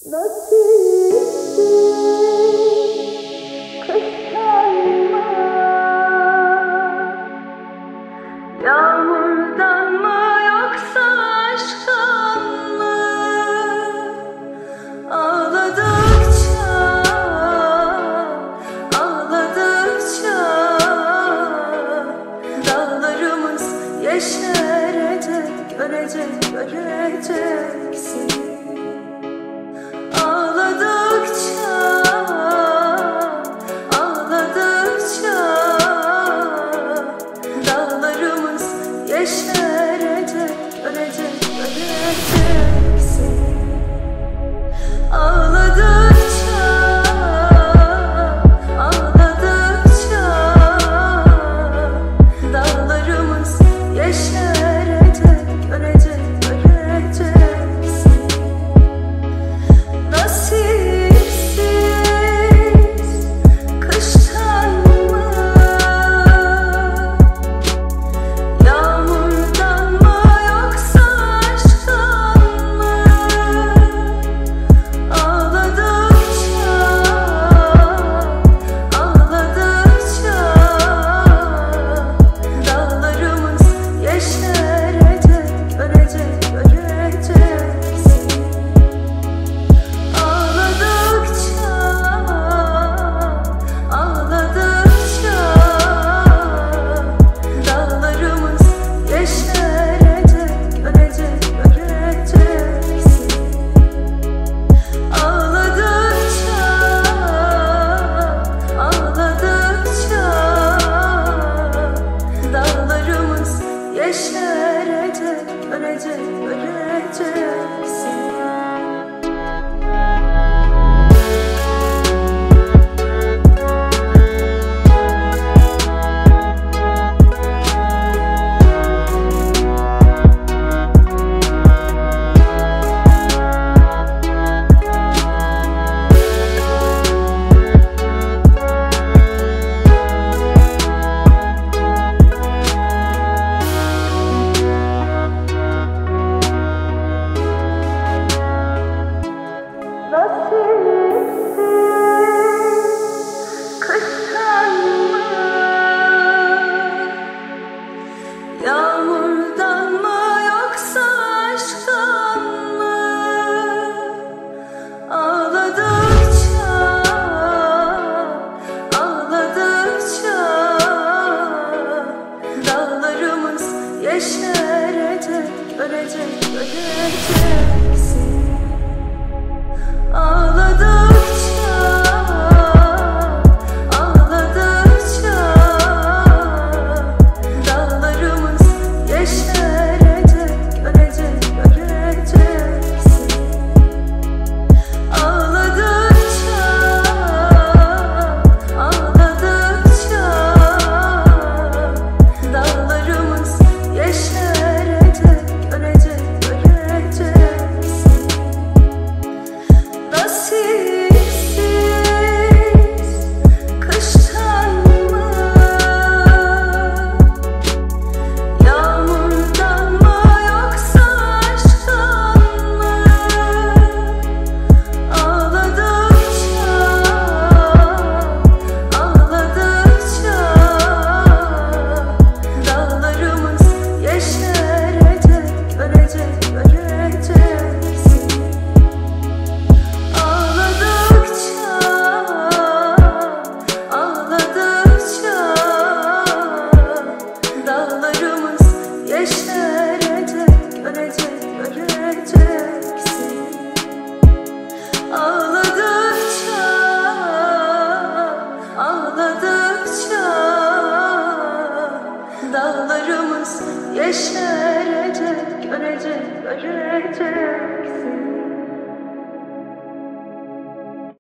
Nasipsiz kışlanma, yağmurdan mı yoksa aşktan mı? Ağladıkça, ağladıkça dağlarımız yeşerecek, göreceksin. Ağladıkça, ağladıkça dağlarımız yeşerecek, göreceksin. Ağladıkça, ağladıkça dağlarımız yeşerecek, göreceksin. Nasipsiz kıştan mı, yağmurdan mı yoksa aşktan mı? Ağladıkça, ağladıkça dağlarımız yeşerecek, göreceksin. Ağladıkça, ağladıkça dağlarımız yeşerecek, göreceksin. Ağladıkça, ağladıkça dağlarımız yeşerecek, göreceksin. Nasipsiz kıştan mı, yağmurdan mı yoksa aşktan mı? Ağladıkça, ağladıkça dağlarımız yeşerecek, göreceksin. Ağladıkça, ağladıkça dağlarımız yeşerecek, göreceksin. Ağladıkça, ağladıkça dağlarımız yeşerecek, göreceksin. Nasipsiz kıştan mı, yağmurdan mı yoksa aşktan mı? Ağladıkça, ağladıkça dağlarımız yeşerecek, göreceksin. Ağladıkça, ağladıkça dağlarımız yeşerecek, göreceksin. Ağladıkça, ağladıkça dağlarımız yeşerecek, göreceksin.